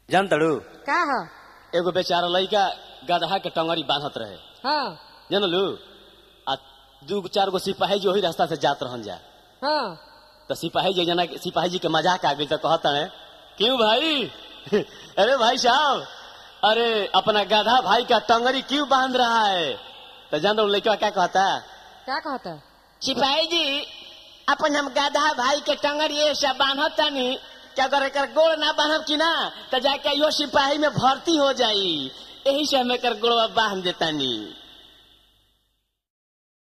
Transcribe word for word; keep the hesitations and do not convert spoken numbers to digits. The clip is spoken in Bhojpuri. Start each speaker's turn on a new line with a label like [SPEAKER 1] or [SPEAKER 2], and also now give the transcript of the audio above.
[SPEAKER 1] जान तड़ू
[SPEAKER 2] का ह
[SPEAKER 1] एगो बेचारा लड़का गदहा के टंगरी बांधत रहे।
[SPEAKER 2] हाँ
[SPEAKER 1] जानलू आ दू चार गो सिपाही जो ही रास्ता से जात रहन जा
[SPEAKER 2] हाँ
[SPEAKER 1] तो सिपाही जी जना सिपाही जी के मजाक आ गई तो कहता है क्यों भाई अरे भाई साहब अरे अपना गधा भाई का टंगरी क्यों बांध रहा है। तो जान लड़का क्या कहता है
[SPEAKER 2] क्या कहता
[SPEAKER 1] सिपाही जी अपन हम गधा भाई के टंगरी ये सब बांधता नहीं क्या करे कर गोड़ ना बांधब की ना तो जाके यो सिपाही में भर्ती हो जाई यही से हमें कर गोड़वा बांध देता नहीं।